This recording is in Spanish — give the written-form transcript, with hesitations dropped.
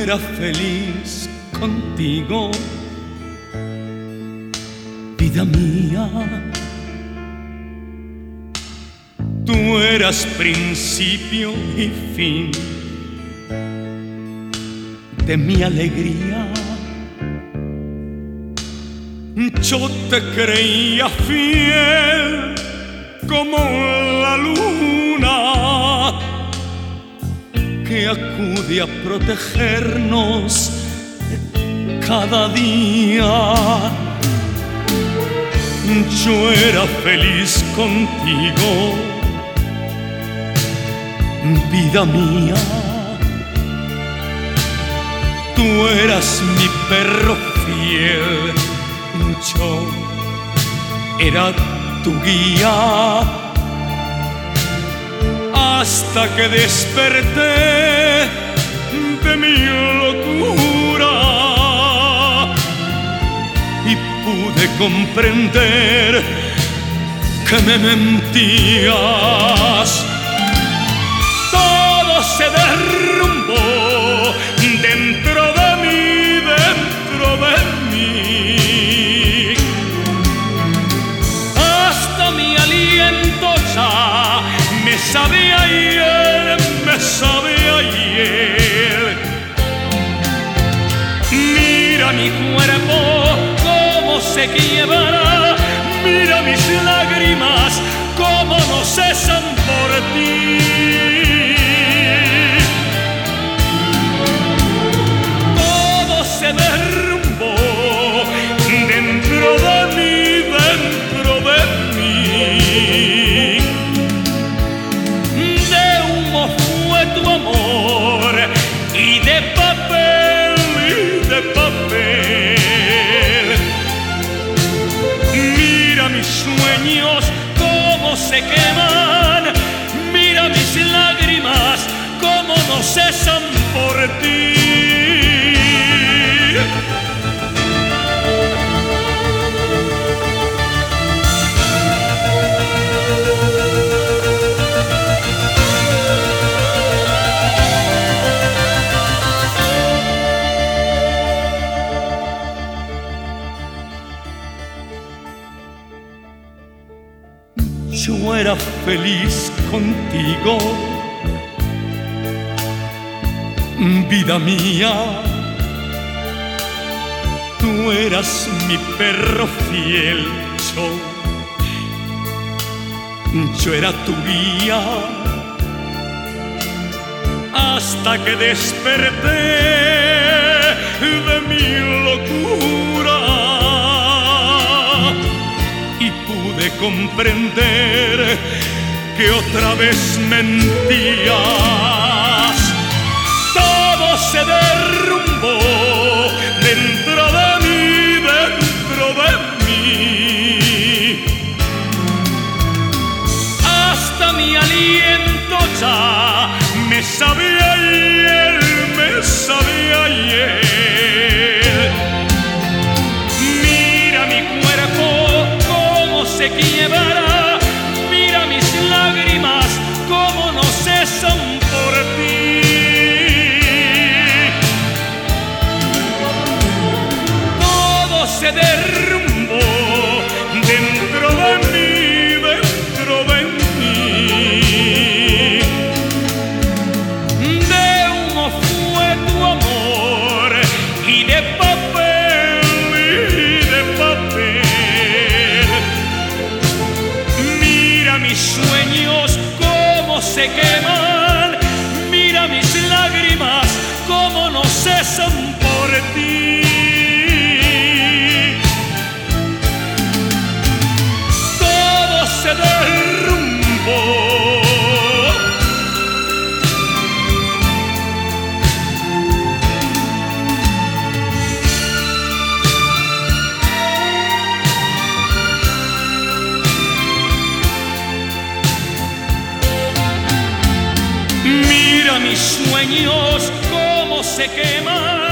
era feliz contigo, vida mía. Tú eras principio y fin de mi alegría. Yo te creía fiel como la luna que acude a protegernos cada día. Yo era feliz contigo, vida mía. Tú eras mi perro fiel, yo era tu guía, hasta que desperté de mi locura y pude comprender que me mentías. Todo se derrumbó dentro de mí, dentro de mí. Hasta mi aliento ya me sabía hiel, me sabía hiel. Mira mi cuerpo cómo se quiebra, mira mis lágrimas cómo no cesan por ti. Todo se derrumbó dentro de mí, dentro de mí. De humo fue tu amor y de papel, y de papel. Mira mis sueños cómo se queman, mira mis lágrimas cómo no cesan por ti. Yo era feliz contigo, vida mía. Tú eras mi perro fiel, yo era tu guía, hasta que desperté de mi locura y pude comprender que otra vez mentías. Todo se derrumbó dentro de mí, dentro de mí. Hasta mi aliento ya me sabía hiel, me sabía hiel. Mira mi cuerpo cómo se quiebra, mira mis lágrimas cómo no cesan por ti. Todo se derrumbó dentro de mí, dentro de mí. De humo fue tu amor y de papel, y de papel. Mira mis sueños cómo se queman, mira mis lágrimas cómo no cesan por ti. Todo se derrumbó. Mira mis sueños cómo se queman.